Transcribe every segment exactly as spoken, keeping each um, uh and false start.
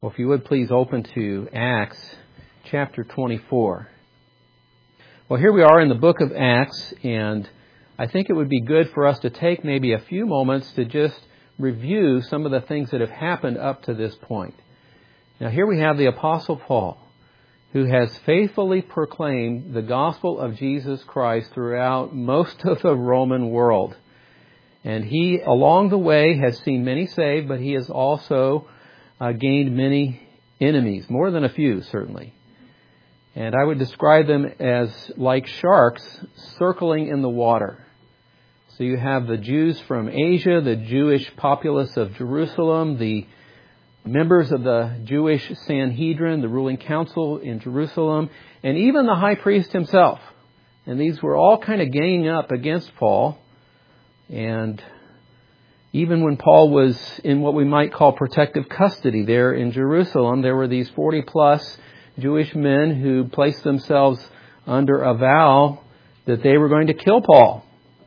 Well, if you would please open to Acts chapter twenty-four. Well, here we are in the book of Acts, and I think it would be good for us to take maybe a few moments to just review some of the things that have happened up to this point. Now, here we have the Apostle Paul, who has faithfully proclaimed the gospel of Jesus Christ throughout most of the Roman world. And he, along the way, has seen many saved, but he has also uh, gained many enemies, more than a few, certainly. And I would describe them as like sharks circling in the water. So you have the Jews from Asia, the Jewish populace of Jerusalem, the members of the Jewish Sanhedrin, the ruling council in Jerusalem, and even the high priest himself. And these were all kind of ganging up against Paul. And even when Paul was in what we might call protective custody there in Jerusalem, there were these forty plus Jewish men who placed themselves under a vow that they were going to kill Paul.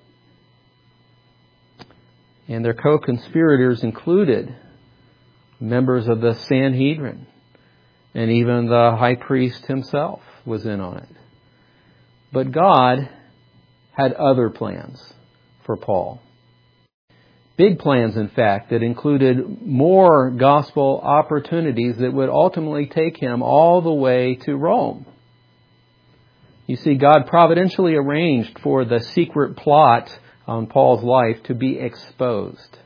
And their co-conspirators included members of the Sanhedrin, and even the high priest himself was in on it. But God had other plans for Paul. Big plans, in fact, that included more gospel opportunities that would ultimately take him all the way to Rome. You see, God providentially arranged for the secret plot on Paul's life to be exposed.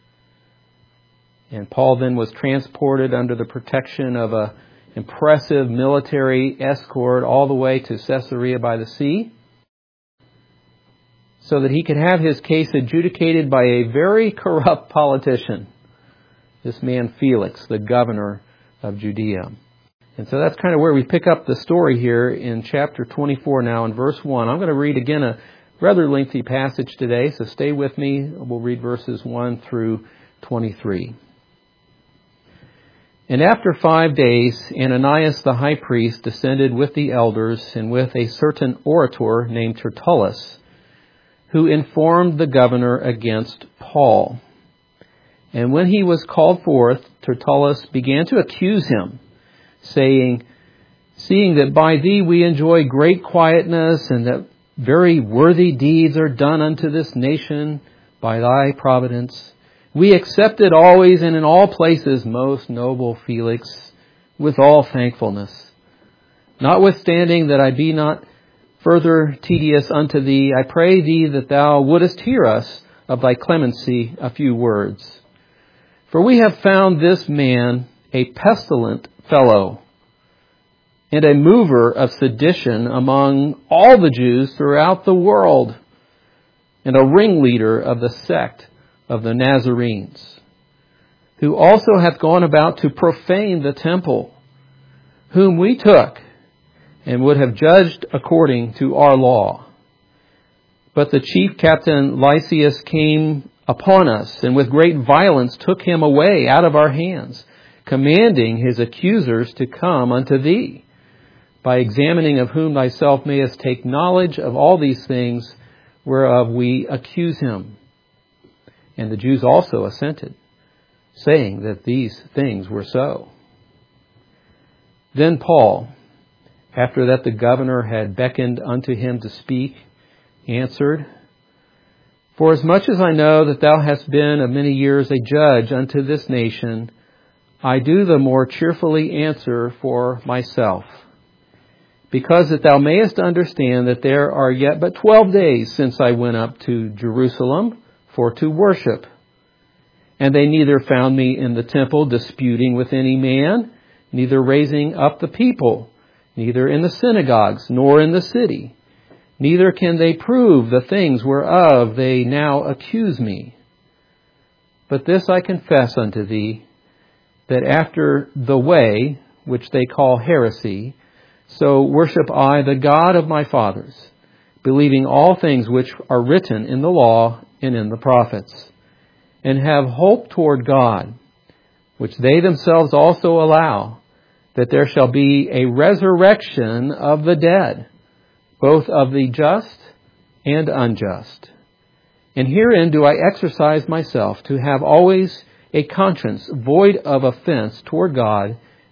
And Paul then was transported under the protection of an impressive military escort all the way to Caesarea by the sea, so that he could have his case adjudicated by a very corrupt politician, this man Felix, the governor of Judea. And so that's kind of where we pick up the story here in chapter twenty-four now in verse one. I'm going to read again a rather lengthy passage today, so stay with me. We'll read verses one through twenty-three. And after five days, Ananias the high priest descended with the elders and with a certain orator named Tertullus, who informed the governor against Paul. And when he was called forth, Tertullus began to accuse him, saying, "Seeing that by thee we enjoy great quietness, and that very worthy deeds are done unto this nation by thy providence, we accept it always and in all places, most noble Felix, with all thankfulness. Notwithstanding that I be not further tedious unto thee, I pray thee that thou wouldest hear us of thy clemency a few words. For we have found this man a pestilent fellow, and a mover of sedition among all the Jews throughout the world, and a ringleader of the sect of the Nazarenes, who also hath gone about to profane the temple, whom we took and would have judged according to our law. But the chief captain Lysias came upon us, and with great violence took him away out of our hands, commanding his accusers to come unto thee, by examining of whom thyself mayest take knowledge of all these things whereof we accuse him. And the Jews also assented, saying that these things were so. Then Paul, after that the governor had beckoned unto him to speak, answered, Forasmuch as I know that thou hast been of many years a judge unto this nation, I do the more cheerfully answer for myself, because that thou mayest understand that there are yet but twelve days since I went up to Jerusalem for to worship. And they neither found me in the temple disputing with any man, neither raising up the people, neither in the synagogues, nor in the city. Neither can they prove the things whereof they now accuse me. But this I confess unto thee, that after the way, which they call heresy, so worship I the God of my fathers, believing all things which are written in the law and in the prophets, and have hope toward God, which they themselves also allow, that there shall be a resurrection of the dead, both of the just and unjust. And herein do I exercise myself to have always a conscience void of offense toward God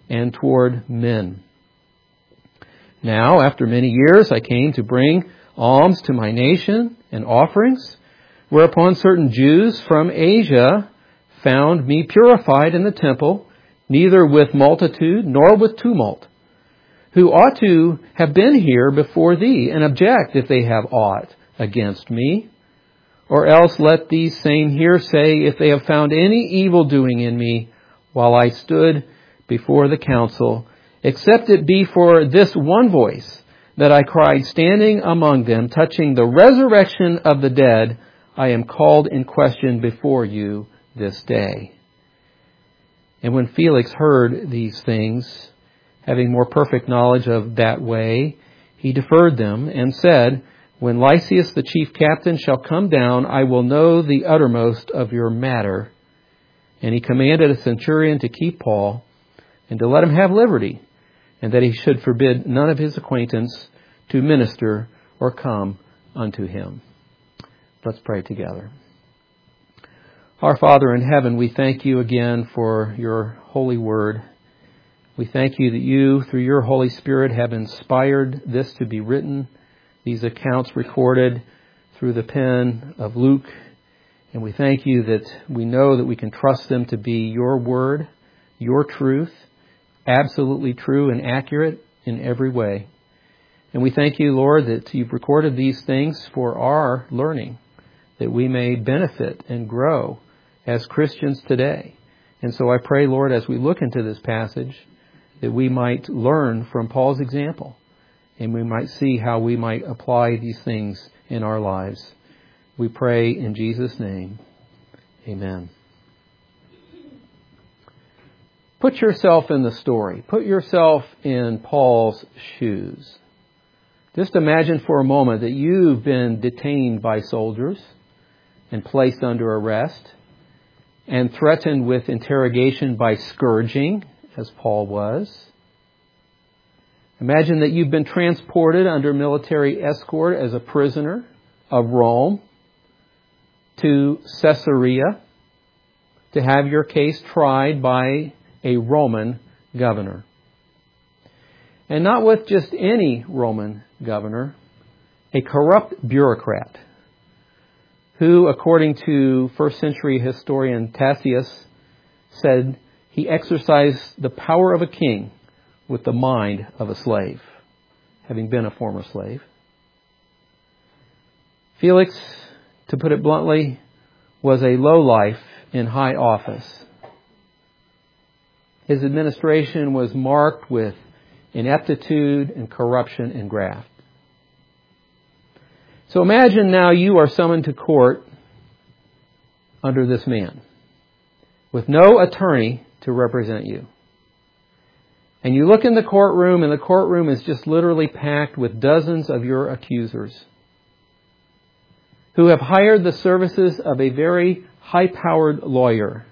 and toward men. Now, after many years, I came to bring alms to my nation and offerings, whereupon certain Jews from Asia found me purified in the temple, neither with multitude nor with tumult, who ought to have been here before thee, and object if they have aught against me. Or else let these same here say, if they have found any evil doing in me while I stood before the council, except it be for this one voice that I cried standing among them, touching the resurrection of the dead, I am called in question before you this day. And when Felix heard these things, having more perfect knowledge of that way, he deferred them and said, when Lysias the chief captain shall come down, I will know the uttermost of your matter. And he commanded a centurion to keep Paul and to let him have liberty, and that he should forbid none of his acquaintance to minister or come unto him. Let's pray together. Our Father in heaven, we thank you again for your holy word. We thank you that you, through your Holy Spirit, have inspired this to be written, these accounts recorded through the pen of Luke. And we thank you that we know that we can trust them to be your word, your truth, absolutely true and accurate in every way. And we thank you, Lord, that you've recorded these things for our learning, that we may benefit and grow as Christians today. And so I pray, Lord, as we look into this passage, that we might learn from Paul's example, and we might see how we might apply these things in our lives. We pray in Jesus' name. Amen. Put yourself in the story. Put yourself in Paul's shoes. Just imagine for a moment that you've been detained by soldiers and placed under arrest and threatened with interrogation by scourging, as Paul was. Imagine that you've been transported under military escort as a prisoner of Rome to Caesarea to have your case tried by a Roman governor. And not with just any Roman governor, a corrupt bureaucrat who, according to first century historian Tacitus, said he exercised the power of a king with the mind of a slave, having been a former slave. Felix, to put it bluntly, was a lowlife in high office. His administration was marked with ineptitude and corruption and graft. So imagine now you are summoned to court under this man, with no attorney to represent you. And you look in the courtroom, and the courtroom is just literally packed with dozens of your accusers who have hired the services of a very high-powered lawyer.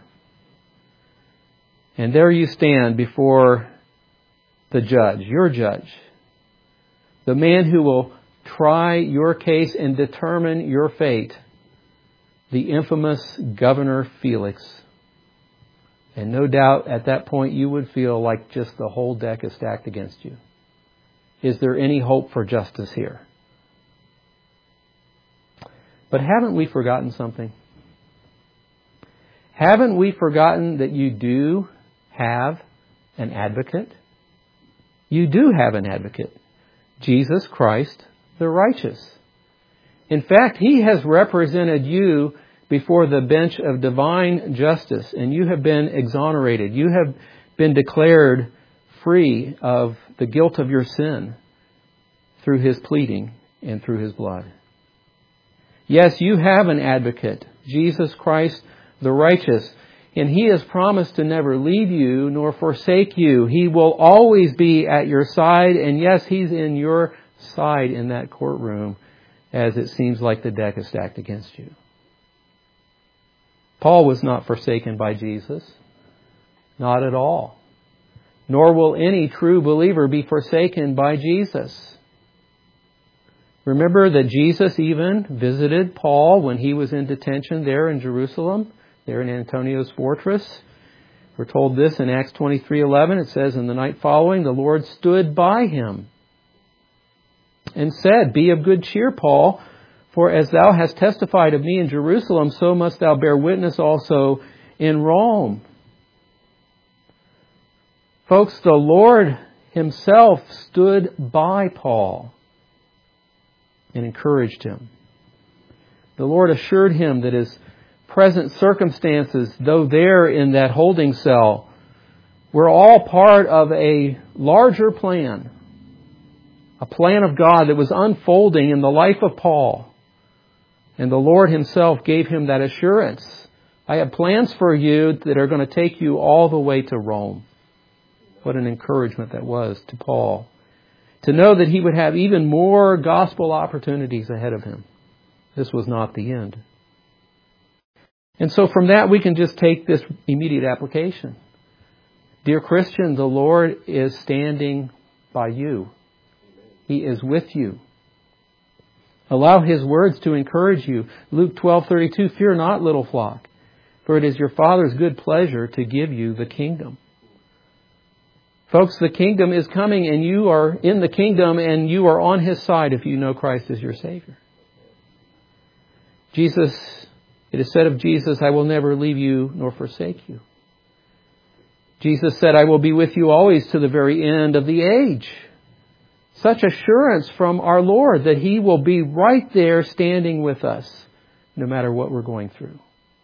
And there you stand before the judge, your judge, the man who will try your case and determine your fate, the infamous Governor Felix. And no doubt at that point you would feel like just the whole deck is stacked against you. Is there any hope for justice here? But haven't we forgotten something? Haven't we forgotten that you do have an advocate? You do have an advocate, Jesus Christ the righteous. In fact, He has represented you before the bench of divine justice, and you have been exonerated. You have been declared free of the guilt of your sin through His pleading and through His blood. Yes, you have an advocate, Jesus Christ the righteous, and He has promised to never leave you nor forsake you. He will always be at your side, and yes, He's in your side in that courtroom as it seems like the deck is stacked against you. Paul was not forsaken by Jesus. Not at all. Nor will any true believer be forsaken by Jesus. Remember that Jesus even visited Paul when he was in detention there in Jerusalem, there in Antonio's fortress. We're told this in Acts twenty-three eleven. It says, "In the night following, the Lord stood by him and said, 'Be of good cheer, Paul, for as thou hast testified of me in Jerusalem, so must thou bear witness also in Rome.'" Folks, the Lord himself stood by Paul and encouraged him. The Lord assured him that his present circumstances, though there in that holding cell, were all part of a larger plan. A plan of God that was unfolding in the life of Paul. And the Lord himself gave him that assurance. "I have plans for you that are going to take you all the way to Rome." What an encouragement that was to Paul. To know that he would have even more gospel opportunities ahead of him. This was not the end. And so from that we can just take this immediate application. Dear Christian, the Lord is standing by you. He is with you. Allow His words to encourage you. Luke twelve thirty-two, "Fear not, little flock, for it is your Father's good pleasure to give you the kingdom." Folks, the kingdom is coming and you are in the kingdom and you are on His side if you know Christ as your Savior. Jesus, it is said of Jesus, "I will never leave you nor forsake you." Jesus said, "I will be with you always to the very end of the age." Such assurance from our Lord that He will be right there standing with us no matter what we're going through.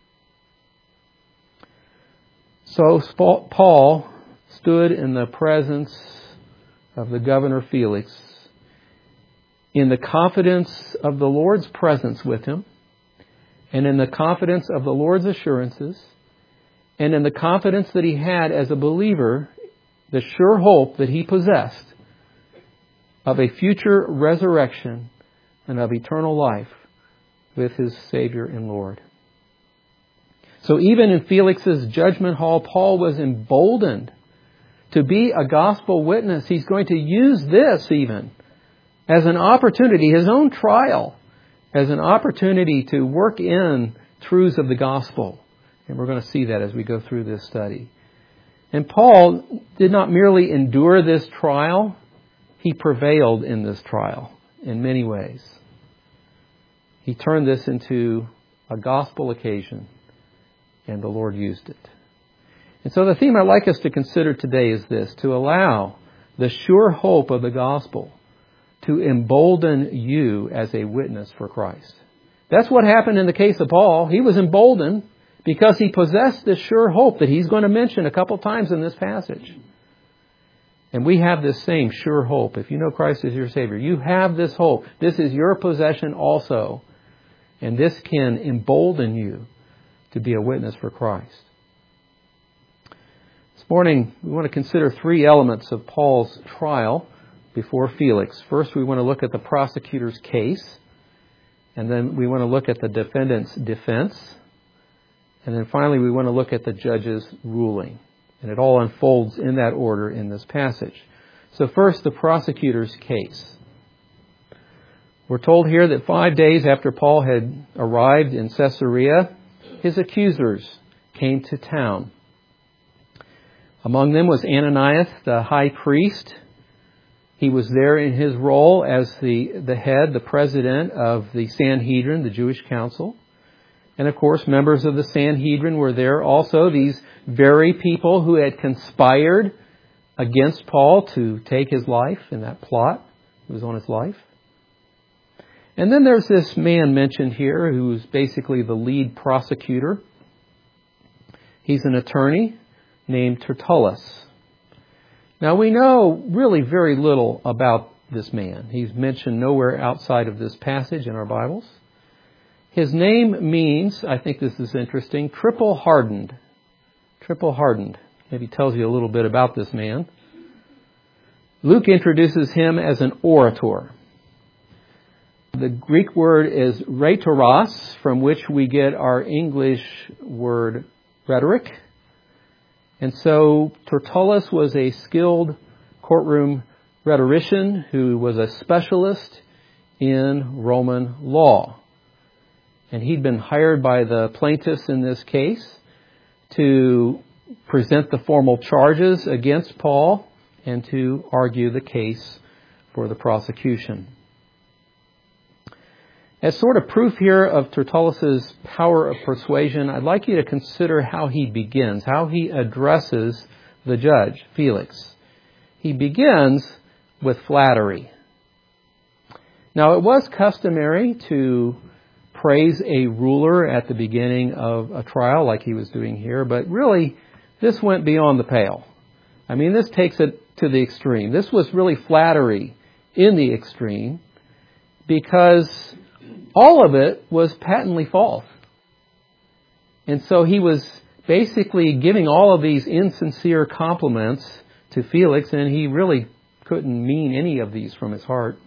So Paul stood in the presence of the governor Felix in the confidence of the Lord's presence with him, and in the confidence of the Lord's assurances, and in the confidence that he had as a believer, the sure hope that he possessed of a future resurrection and of eternal life with his Savior and Lord. So even in Felix's judgment hall, Paul was emboldened to be a gospel witness. He's going to use this even as an opportunity, his own trial, as an opportunity to work in truths of the gospel. And we're going to see that as we go through this study. And Paul did not merely endure this trial, he prevailed in this trial in many ways. He turned this into a gospel occasion, and the Lord used it. And so the theme I'd like us to consider today is this: to allow the sure hope of the gospel to embolden you as a witness for Christ. That's what happened in the case of Paul. He was emboldened because he possessed this sure hope that he's going to mention a couple times in this passage. And we have this same sure hope. If you know Christ as your Savior, you have this hope. This is your possession also. And this can embolden you to be a witness for Christ. This morning, we want to consider three elements of Paul's trial before Felix. First, we want to look at the prosecutor's case. And then we want to look at the defendant's defense. And then finally, we want to look at the judge's ruling. And it all unfolds in that order in this passage. So first, the prosecutor's case. We're told here that five days after Paul had arrived in Caesarea, his accusers came to town. Among them was Ananias, the high priest. He was there in his role as the, the head, the president of the Sanhedrin, the Jewish council. And of course, members of the Sanhedrin were there also, these very people who had conspired against Paul to take his life in that plot that was on his life. And then there's this man mentioned here who's basically the lead prosecutor. He's an attorney named Tertullus. Now we know really very little about this man. He's mentioned nowhere outside of this passage in our Bibles. His name means, I think this is interesting, triple hardened. Triple hardened. Maybe tells you a little bit about this man. Luke introduces him as an orator. The Greek word is rhetoros, from which we get our English word rhetoric. And so Tertullus was a skilled courtroom rhetorician who was a specialist in Roman law. And he'd been hired by the plaintiffs in this case to present the formal charges against Paul and to argue the case for the prosecution. As sort of proof here of Tertullus' power of persuasion, I'd like you to consider how he begins, how he addresses the judge, Felix. He begins with flattery. Now, it was customary to praise a ruler at the beginning of a trial like he was doing here, but really, this went beyond the pale. I mean, this takes it to the extreme. This was really flattery in the extreme because all of it was patently false. And so he was basically giving all of these insincere compliments to Felix, and he really couldn't mean any of these from his heart.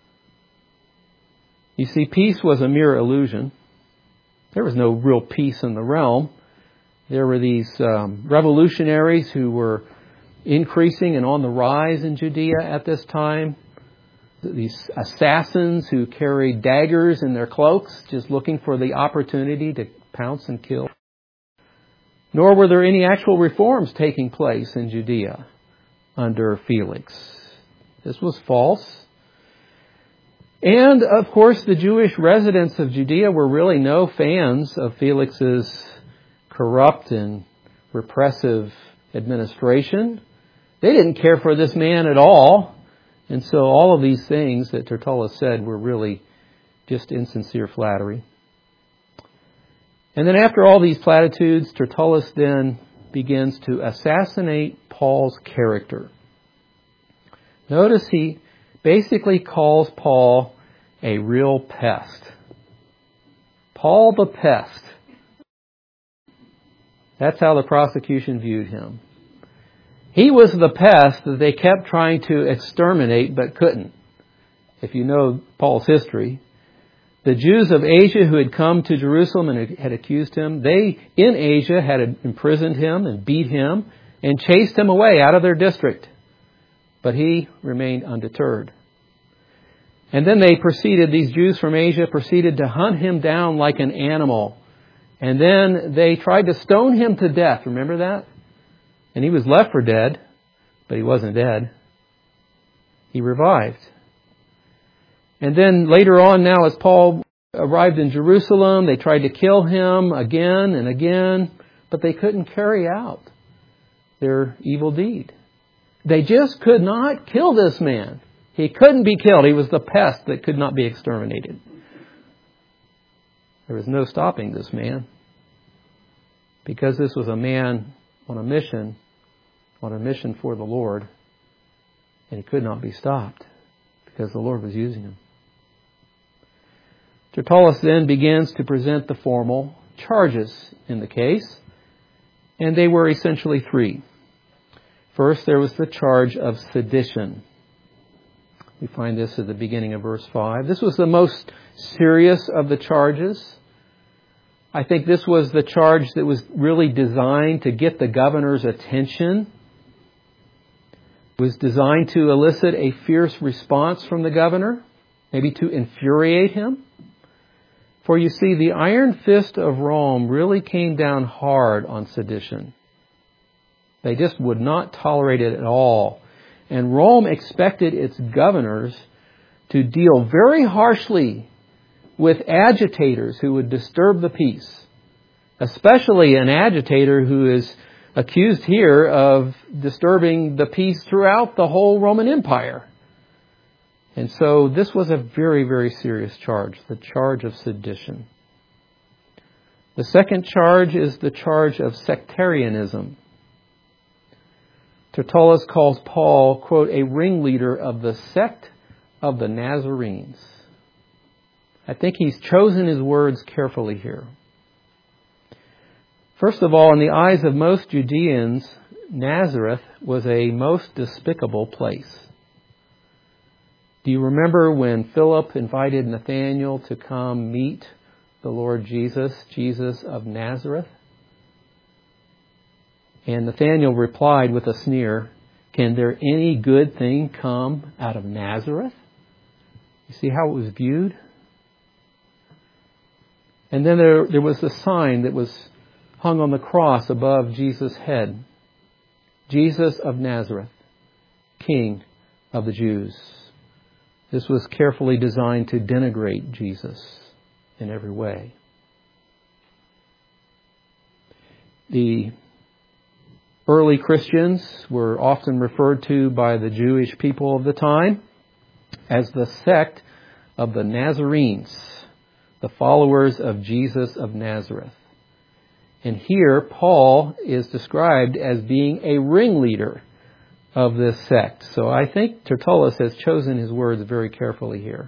You see, peace was a mere illusion. There was no real peace in the realm. There were these um, revolutionaries who were increasing and on the rise in Judea at this time. These assassins who carried daggers in their cloaks, just looking for the opportunity to pounce and kill. Nor were there any actual reforms taking place in Judea under Felix. This was false. And, of course, the Jewish residents of Judea were really no fans of Felix's corrupt and repressive administration. They didn't care for this man at all. And so all of these things that Tertullus said were really just insincere flattery. And then after all these platitudes, Tertullus then begins to assassinate Paul's character. Notice he basically calls Paul a real pest. Paul the pest. That's how the prosecution viewed him. He was the pest that they kept trying to exterminate but couldn't. If you know Paul's history, the Jews of Asia who had come to Jerusalem and had accused him, they in Asia had imprisoned him and beat him and chased him away out of their district. But he remained undeterred. And then they proceeded, these Jews from Asia proceeded to hunt him down like an animal. And then they tried to stone him to death. Remember that? And he was left for dead, but he wasn't dead. He revived. And then later on now, as Paul arrived in Jerusalem, they tried to kill him again and again, but they couldn't carry out their evil deed. They just could not kill this man. He couldn't be killed. He was the pest that could not be exterminated. There was no stopping this man, because this was a man on a mission, on a mission for the Lord, and he could not be stopped because the Lord was using him. Tertullus then begins to present the formal charges in the case, and they were essentially three. First, there was the charge of sedition. We find this at the beginning of verse five. This was the most serious of the charges. I think this was the charge that was really designed to get the governor's attention. It was designed to elicit a fierce response from the governor, maybe to infuriate him. For you see, the iron fist of Rome really came down hard on sedition. They just would not tolerate it at all. And Rome expected its governors to deal very harshly with agitators who would disturb the peace, especially an agitator who is accused here of disturbing the peace throughout the whole Roman Empire. And so this was a very, very serious charge, the charge of sedition. The second charge is the charge of sectarianism. Tertullus calls Paul, quote, a ringleader of the sect of the Nazarenes. I think he's chosen his words carefully here. First of all, in the eyes of most Judeans, Nazareth was a most despicable place. Do you remember when Philip invited Nathanael to come meet the Lord Jesus, Jesus of Nazareth? And Nathanael replied with a sneer, "Can there any good thing come out of Nazareth?" You see how it was viewed? And then there, there was a sign that was hung on the cross above Jesus' head. Jesus of Nazareth, King of the Jews. This was carefully designed to denigrate Jesus in every way. The early Christians were often referred to by the Jewish people of the time as the sect of the Nazarenes, the followers of Jesus of Nazareth. And here, Paul is described as being a ringleader of this sect. So I think Tertullus has chosen his words very carefully here.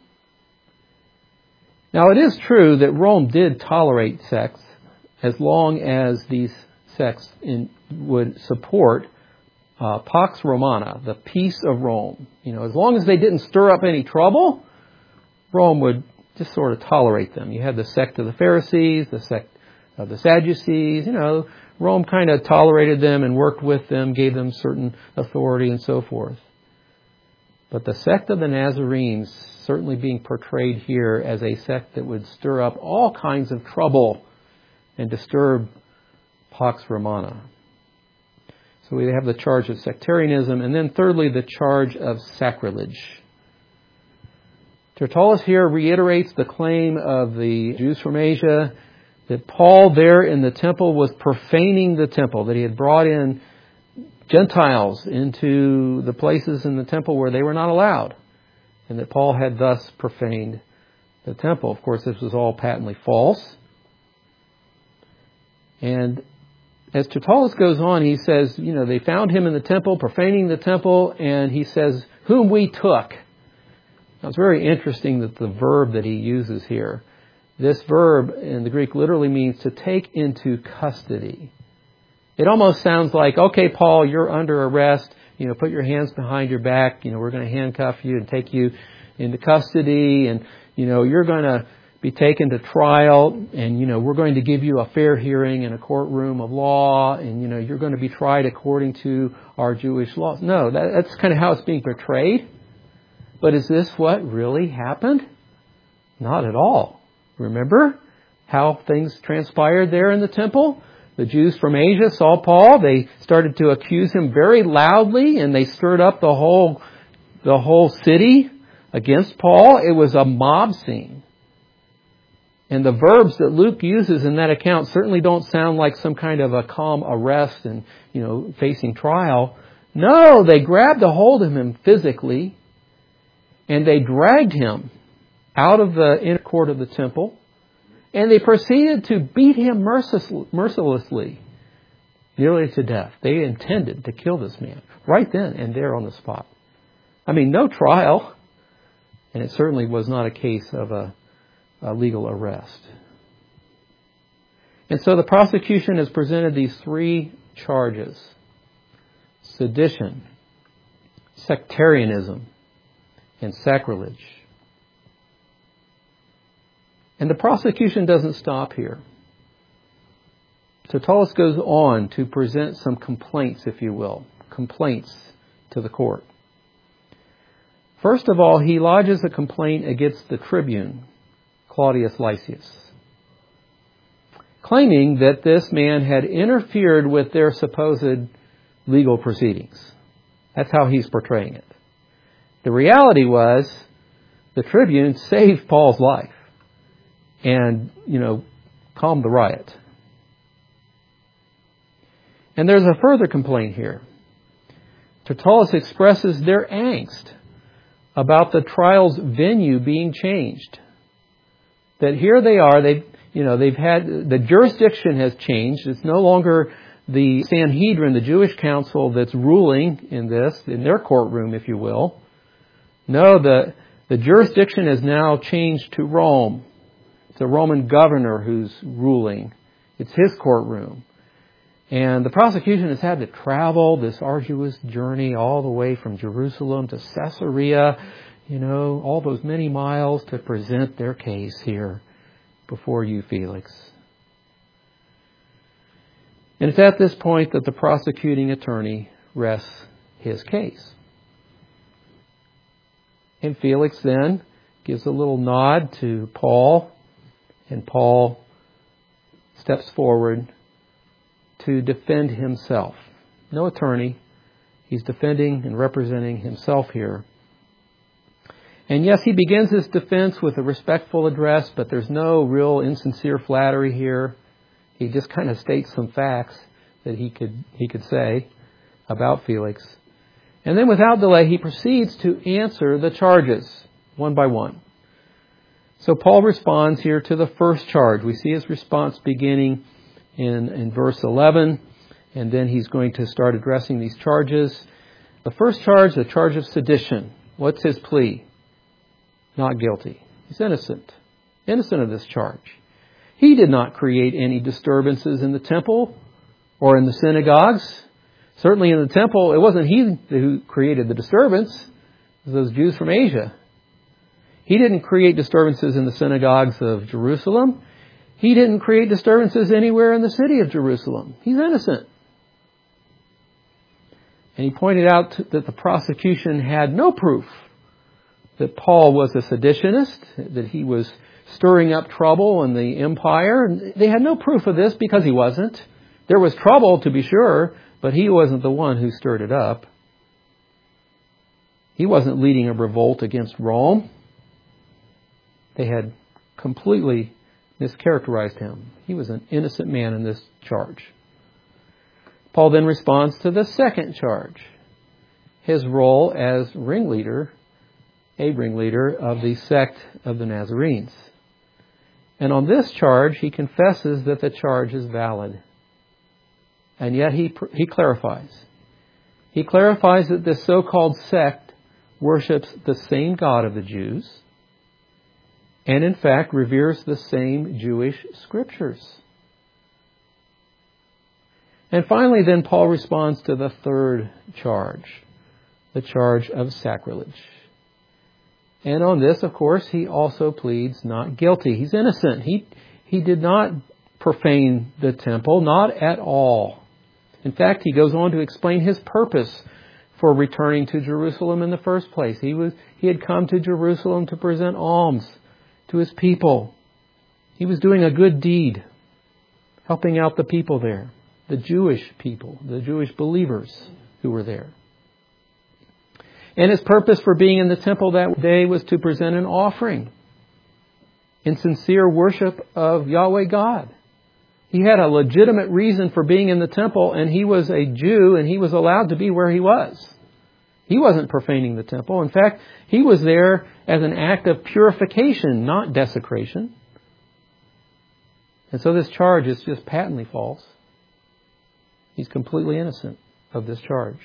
Now, it is true that Rome did tolerate sects as long as these sects in, would support uh, Pax Romana, the peace of Rome. You know, as long as they didn't stir up any trouble, Rome would just sort of tolerate them. You had the sect of the Pharisees, the sect of the Sadducees. You know, Rome kind of tolerated them and worked with them, gave them certain authority and so forth. But the sect of the Nazarenes certainly being portrayed here as a sect that would stir up all kinds of trouble and disturb Pax Romana. So we have the charge of sectarianism, and then thirdly, the charge of sacrilege. Tertullus here reiterates the claim of the Jews from Asia that Paul there in the temple was profaning the temple, that he had brought in Gentiles into the places in the temple where they were not allowed, and that Paul had thus profaned the temple. Of course, this was all patently false. And as Tertullus goes on, he says, you know, they found him in the temple, profaning the temple, and he says, whom we took. Now, it's very interesting that the verb that he uses here, this verb in the Greek literally means to take into custody. It almost sounds like, okay, Paul, you're under arrest. You know, put your hands behind your back. You know, we're going to handcuff you and take you into custody. And, you know, you're going to be taken to trial. And, you know, we're going to give you a fair hearing in a courtroom of law. And, you know, you're going to be tried according to our Jewish laws. No, that, that's kind of how it's being portrayed. But is this what really happened? Not at all. Remember how things transpired there in the temple? The Jews from Asia saw Paul. They started to accuse him very loudly, and they stirred up the whole, the whole city against Paul. It was a mob scene. And the verbs that Luke uses in that account certainly don't sound like some kind of a calm arrest and, you know, facing trial. No, they grabbed a hold of him physically, and they dragged him out of the inner court of the temple, and they proceeded to beat him mercilessly, nearly to death. They intended to kill this man right then and there on the spot. I mean, no trial, and it certainly was not a case of a, a legal arrest. And so the prosecution has presented these three charges: sedition, sectarianism, and sacrilege. And the prosecution doesn't stop here. Tertullus goes on to present some complaints, if you will, complaints to the court. First of all, he lodges a complaint against the tribune, Claudius Lysias, claiming that this man had interfered with their supposed legal proceedings. That's how he's portraying it. The reality was the tribune saved Paul's life and, you know, calmed the riot. And there's a further complaint here. Tertullus expresses their angst about the trial's venue being changed. That here they are, they, you know, they've had, the jurisdiction has changed. It's no longer the Sanhedrin, the Jewish council, that's ruling in this, in their courtroom, if you will. No, the, the jurisdiction has now changed to Rome. It's a Roman governor who's ruling. It's his courtroom. And the prosecution has had to travel this arduous journey all the way from Jerusalem to Caesarea, you know, all those many miles to present their case here before you, Felix. And it's at this point that the prosecuting attorney rests his case. And Felix then gives a little nod to Paul, and Paul steps forward to defend himself. No attorney. He's defending and representing himself here. And yes, he begins his defense with a respectful address, but there's no real insincere flattery here. He just kind of states some facts that he could he could say about Felix. And then without delay, he proceeds to answer the charges one by one. So Paul responds here to the first charge. We see his response beginning in, in verse eleven, and then he's going to start addressing these charges. The first charge, the charge of sedition. What's his plea? Not guilty. He's innocent. Innocent of this charge. He did not create any disturbances in the temple or in the synagogues. Certainly in the temple, it wasn't he who created the disturbance. It was those Jews from Asia. He didn't create disturbances in the synagogues of Jerusalem. He didn't create disturbances anywhere in the city of Jerusalem. He's innocent. And he pointed out that the prosecution had no proof that Paul was a seditionist, that he was stirring up trouble in the empire. They had no proof of this because he wasn't. There was trouble, to be sure, but he wasn't the one who stirred it up. He wasn't leading a revolt against Rome. They had completely mischaracterized him. He was an innocent man in this charge. Paul then responds to the second charge, his role as ringleader, a ringleader of the sect of the Nazarenes. And on this charge, he confesses that the charge is valid. And yet he he clarifies. He clarifies that this so-called sect worships the same God of the Jews, and in fact reveres the same Jewish scriptures. And finally, then, Paul responds to the third charge, the charge of sacrilege. And on this, of course, he also pleads not guilty. He's innocent. He, he did not profane the temple, not at all. In fact, he goes on to explain his purpose for returning to Jerusalem in the first place. He was he had come to Jerusalem to present alms to his people. He was doing a good deed, helping out the people there, the Jewish people, the Jewish believers who were there. And his purpose for being in the temple that day was to present an offering in sincere worship of Yahweh God. He had a legitimate reason for being in the temple, and he was a Jew, and he was allowed to be where he was. He wasn't profaning the temple. In fact, he was there as an act of purification, not desecration. And so this charge is just patently false. He's completely innocent of this charge.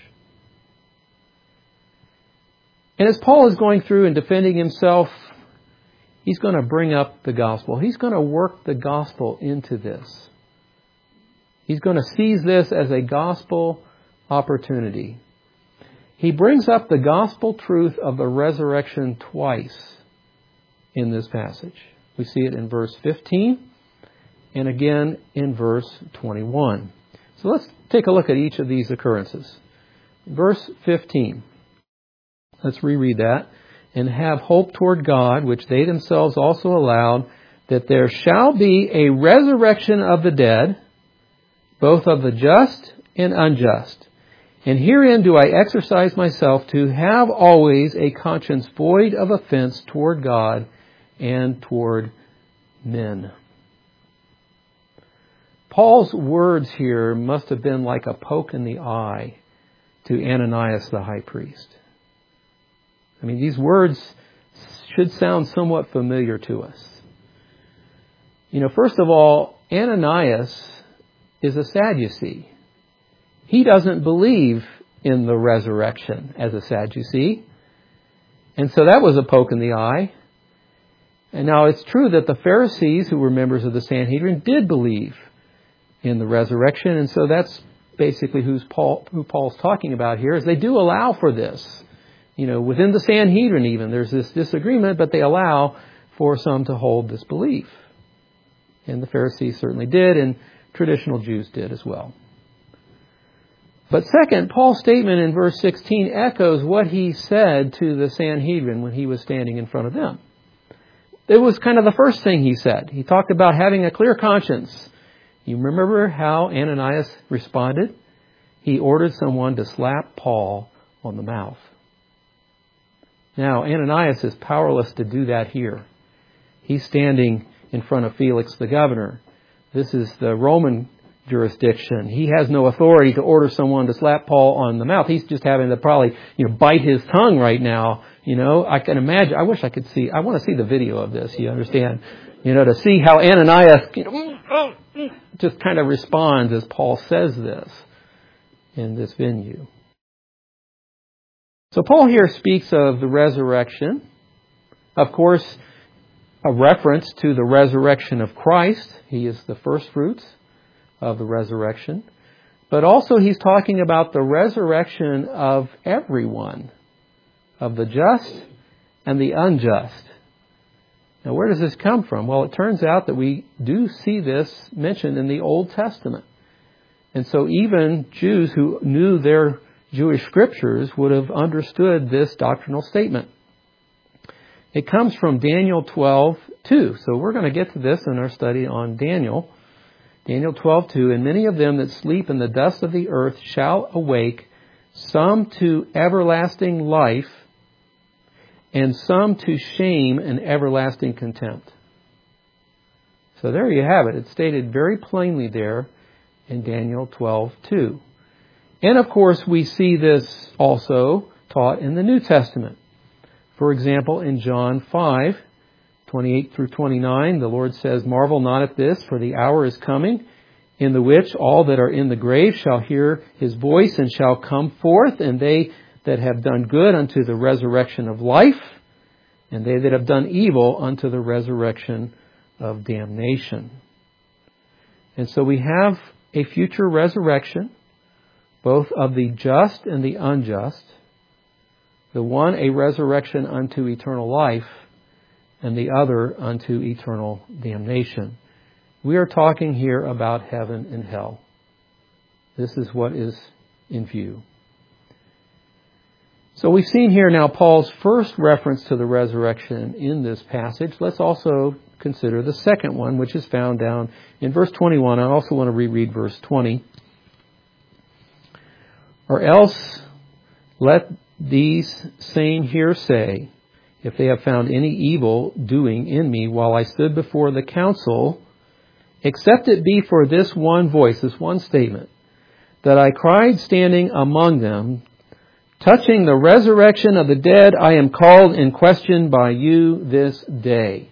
And as Paul is going through and defending himself, he's going to bring up the gospel. He's going to work the gospel into this. He's going to seize this as a gospel opportunity. He brings up the gospel truth of the resurrection twice in this passage. We see it in verse fifteen and again in verse twenty-one. So let's take a look at each of these occurrences. Verse fifteen. Let's reread that. And have hope toward God, which they themselves also allowed, that there shall be a resurrection of the dead, both of the just and unjust. And herein do I exercise myself to have always a conscience void of offense toward God and toward men. Paul's words here must have been like a poke in the eye to Ananias the high priest. I mean, these words should sound somewhat familiar to us. You know, first of all, Ananias is a Sadducee. He doesn't believe in the resurrection as a Sadducee. And so that was a poke in the eye. And now it's true that the Pharisees, who were members of the Sanhedrin, did believe in the resurrection. And so that's basically who's Paul, who Paul's talking about here, is they do allow for this. You know, within the Sanhedrin even, there's this disagreement, but they allow for some to hold this belief. And the Pharisees certainly did, and traditional Jews did as well. But second, Paul's statement in verse sixteen echoes what he said to the Sanhedrin when he was standing in front of them. It was kind of the first thing he said. He talked about having a clear conscience You remember how Ananias responded? He ordered someone to slap Paul on the mouth. Now, Ananias is powerless to do that here. He's standing in front of Felix the governor. This is the Roman jurisdiction. He has no authority to order someone to slap Paul on the mouth. He's just having to probably, you know, bite his tongue right now. You know, I can imagine. I wish I could see. I want to see the video of this. You understand? You know, to see how Ananias, you know, just kind of responds as Paul says this in this venue. So Paul here speaks of the resurrection. Of course, a reference to the resurrection of Christ. He is the first fruits of the resurrection. But also he's talking about the resurrection of everyone, of the just and the unjust. Now, where does this come from? Well, it turns out that we do see this mentioned in the Old Testament. And so even Jews who knew their Jewish scriptures would have understood this doctrinal statement. It comes from Daniel twelve two. So we're going to get to this in our study on Daniel. Daniel twelve two. And many of them that sleep in the dust of the earth shall awake, some to everlasting life, and some to shame and everlasting contempt. So there you have it. It's stated very plainly there in Daniel twelve two. And of course, we see this also taught in the New Testament. For example, in John five twenty-eight through twenty-nine, the Lord says, "Marvel not at this, for the hour is coming, in the which all that are in the grave shall hear his voice and shall come forth, and they that have done good unto the resurrection of life, and they that have done evil unto the resurrection of damnation." And so we have a future resurrection, both of the just and the unjust. The one a resurrection unto eternal life, and the other unto eternal damnation. We are talking here about heaven and hell. This is what is in view. So we've seen here now Paul's first reference to the resurrection in this passage. Let's also consider the second one, which is found down in verse twenty-one. I also want to reread verse twenty. "Or else let these same here say, if they have found any evil doing in me while I stood before the council, except it be for this one voice," this one statement, "that I cried standing among them, touching the resurrection of the dead, I am called in question by you this day."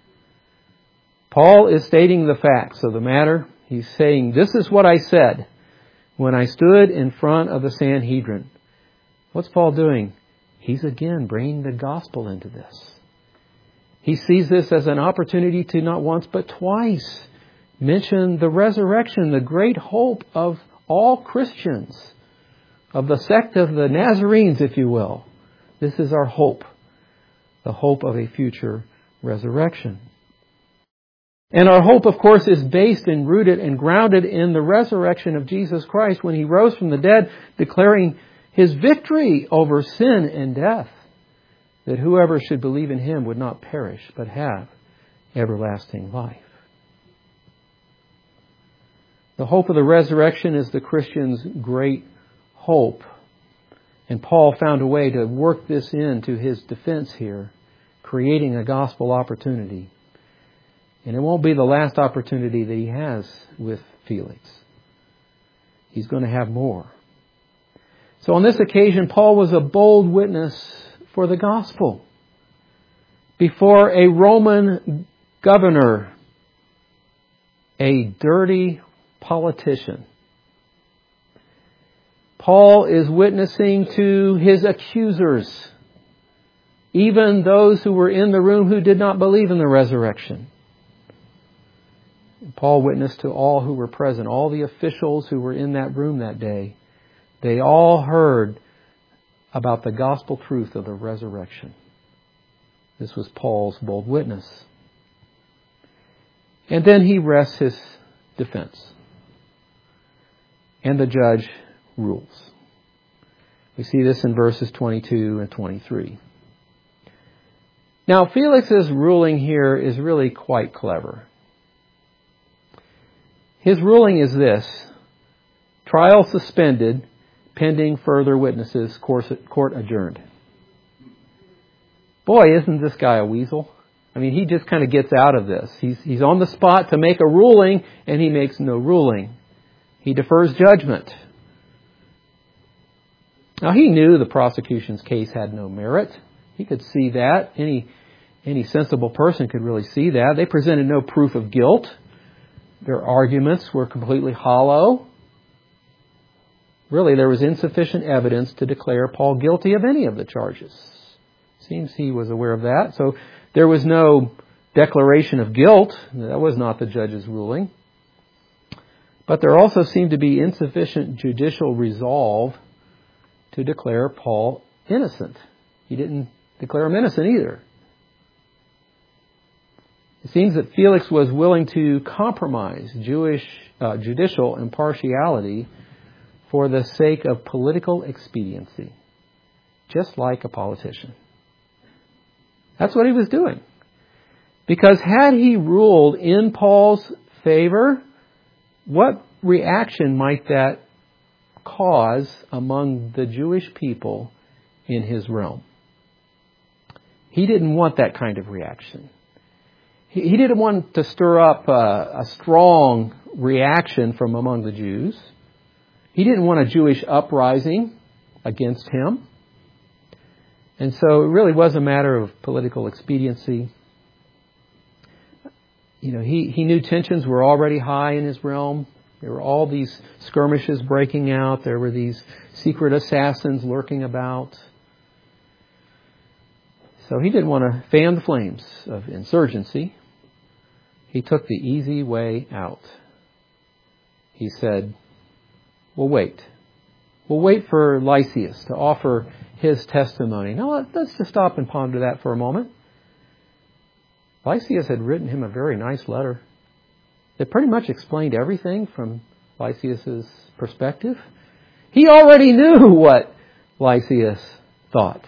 Paul is stating the facts of the matter. He's saying, this is what I said when I stood in front of the Sanhedrin. What's Paul doing? He's again bringing the gospel into this. He sees this as an opportunity to not once but twice mention the resurrection, the great hope of all Christians, of the sect of the Nazarenes, if you will. This is our hope, the hope of a future resurrection. And our hope, of course, is based and rooted and grounded in the resurrection of Jesus Christ when He rose from the dead, declaring His victory over sin and death, that whoever should believe in Him would not perish, but have everlasting life. The hope of the resurrection is the Christian's great hope. And Paul found a way to work this into his defense here, creating a gospel opportunity. And it won't be the last opportunity that he has with Felix. He's going to have more. So on this occasion, Paul was a bold witness for the gospel before a Roman governor, a dirty politician. Paul is witnessing to his accusers, even those who were in the room who did not believe in the resurrection. Paul witnessed to all who were present, all the officials who were in that room that day. They all heard about the gospel truth of the resurrection. This was Paul's bold witness. And then he rests his defense. And the judge rules. We see this in verses twenty-two and twenty-three. Now, Felix's ruling here is really quite clever. His ruling is this: trial suspended, pending further witnesses, court adjourned. Boy, isn't this guy a weasel? I mean, he just kind of gets out of this. He's, he's on the spot to make a ruling, and he makes no ruling. He defers judgment. Now, he knew the prosecution's case had no merit. He could see that. Any, any sensible person could really see that. They presented no proof of guilt. Their arguments were completely hollow. Really, there was insufficient evidence to declare Paul guilty of any of the charges. Seems he was aware of that. So there was no declaration of guilt. That was not the judge's ruling. But there also seemed to be insufficient judicial resolve to declare Paul innocent. He didn't declare him innocent either. It seems that Felix was willing to compromise Jewish uh, judicial impartiality for the sake of political expediency, just like a politician. That's what he was doing. Because had he ruled in Paul's favor, what reaction might that cause among the Jewish people in his realm? He didn't want that kind of reaction. He, he didn't want to stir up a, a strong reaction from among the Jews. He didn't want a Jewish uprising against him. And so it really was a matter of political expediency. You know, he, he knew tensions were already high in his realm. There were all these skirmishes breaking out. There were these secret assassins lurking about. So he didn't want to fan the flames of insurgency. He took the easy way out. He said, we'll wait. We'll wait for Lysias to offer his testimony. Now, let's just stop and ponder that for a moment. Lysias had written him a very nice letter that pretty much explained everything from Lysias' perspective. He already knew what Lysias thought.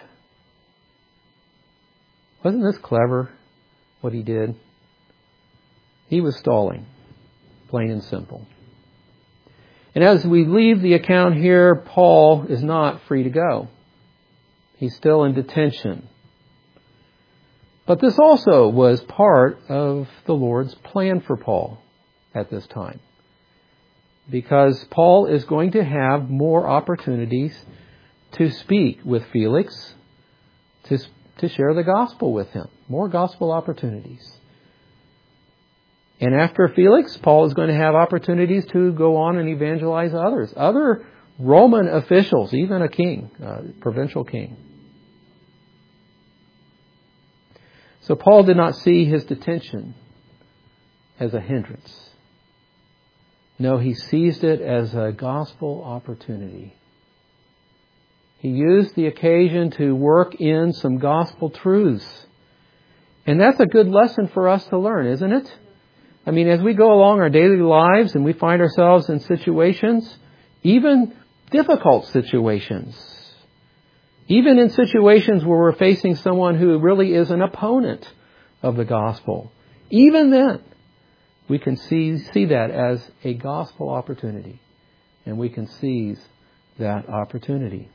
Wasn't this clever, what he did? He was stalling, plain and simple. And as we leave the account here, Paul is not free to go. He's still in detention. But this also was part of the Lord's plan for Paul at this time. Because Paul is going to have more opportunities to speak with Felix, to, to share the gospel with him. More gospel opportunities. And after Felix, Paul is going to have opportunities to go on and evangelize others. Other Roman officials, even a king, a provincial king. So Paul did not see his detention as a hindrance. No, he seized it as a gospel opportunity. He used the occasion to work in some gospel truths. And that's a good lesson for us to learn, isn't it? I mean, as we go along our daily lives and we find ourselves in situations, even difficult situations, even in situations where we're facing someone who really is an opponent of the gospel, even then, we can see, see that as a gospel opportunity. And we can seize that opportunity.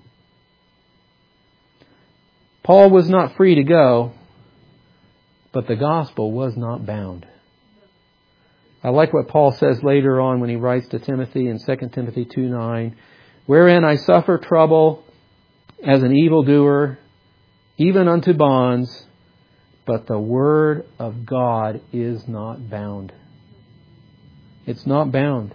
Paul was not free to go, but the gospel was not bound. I like what Paul says later on when he writes to Timothy in Second Timothy two nine, wherein I suffer trouble as an evildoer, even unto bonds, but the word of God is not bound. It's not bound.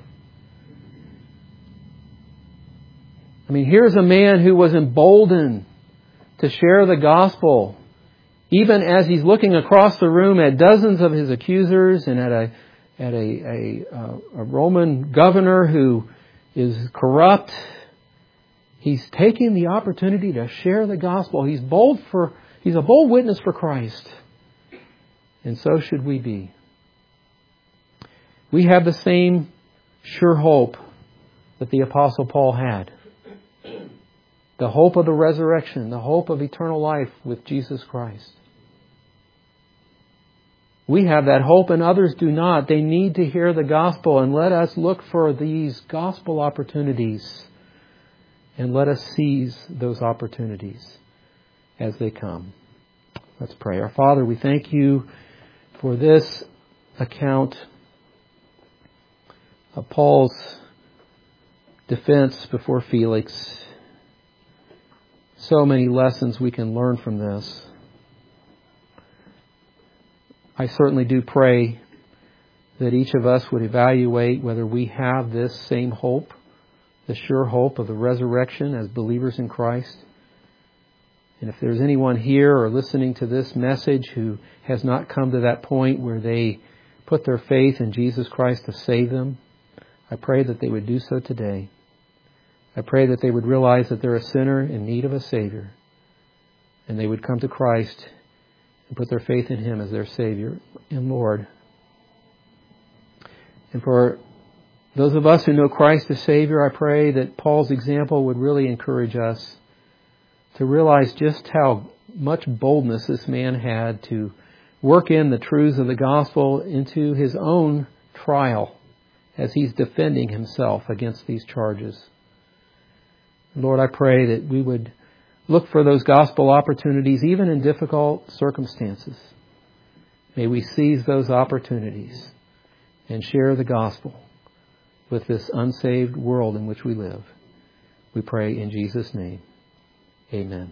I mean, here's a man who was emboldened to share the gospel, even as he's looking across the room at dozens of his accusers and at a at a, a, uh, a Roman governor who is corrupt. He's taking the opportunity to share the gospel. He's bold for, he's a bold witness for Christ. And so should we be. We have the same sure hope that the Apostle Paul had. The hope of the resurrection, the hope of eternal life with Jesus Christ. We have that hope and others do not. They need to hear the gospel, and let us look for these gospel opportunities and let us seize those opportunities as they come. Let's pray. Our Father, we thank you for this account of Paul's defense before Felix. So many lessons we can learn from this. I certainly do pray that each of us would evaluate whether we have this same hope, the sure hope of the resurrection as believers in Christ. And if there's anyone here or listening to this message who has not come to that point where they put their faith in Jesus Christ to save them, I pray that they would do so today. I pray that they would realize that they're a sinner in need of a Savior, and they would come to Christ and put their faith in Him as their Savior and Lord. And for those of us who know Christ as Savior, I pray that Paul's example would really encourage us to realize just how much boldness this man had to work in the truths of the gospel into his own trial as he's defending himself against these charges. Lord, I pray that we would look for those gospel opportunities even in difficult circumstances. May we seize those opportunities and share the gospel with this unsaved world in which we live. We pray in Jesus' name. Amen.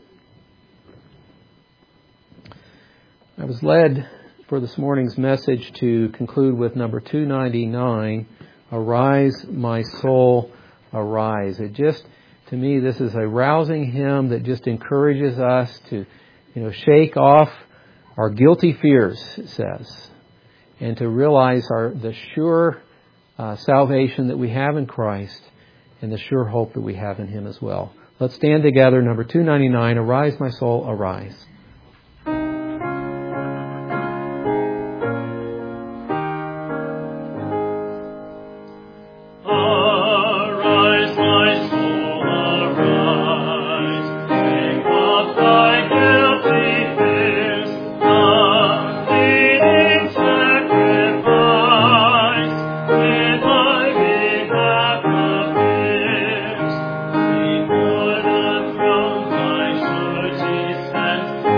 I was led for this morning's message to conclude with number two ninety-nine, Arise, my soul, arise. It just, to me, this is a rousing hymn that just encourages us to, you know, shake off our guilty fears, it says, and to realize our the sure uh, salvation that we have in Christ and the sure hope that we have in Him as well. Let's stand together. Number two ninety-nine, Arise, my soul, arise. Stand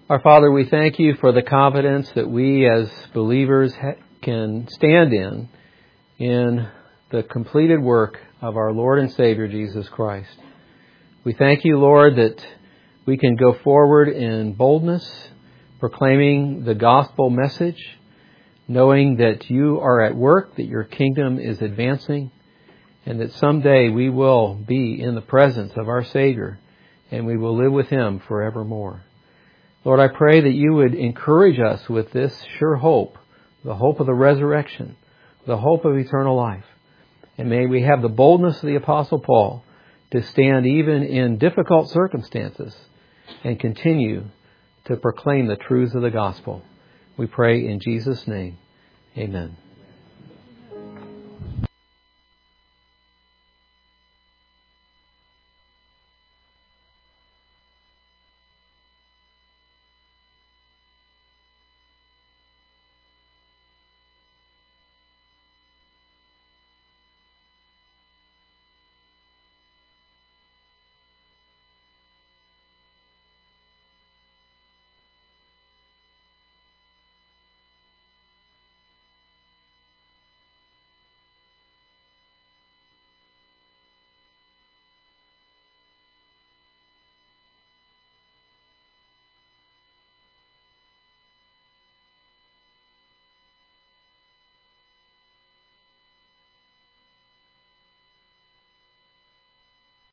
Our Father, we thank you for the confidence that we as believers ha- can stand in, in the completed work of our Lord and Savior, Jesus Christ. We thank you, Lord, that we can go forward in boldness, proclaiming the gospel message, knowing that you are at work, that your kingdom is advancing, and that someday we will be in the presence of our Savior, and we will live with Him forevermore. Lord, I pray that you would encourage us with this sure hope, the hope of the resurrection, the hope of eternal life. And may we have the boldness of the Apostle Paul to stand even in difficult circumstances and continue to proclaim the truths of the gospel. We pray in Jesus' name. Amen.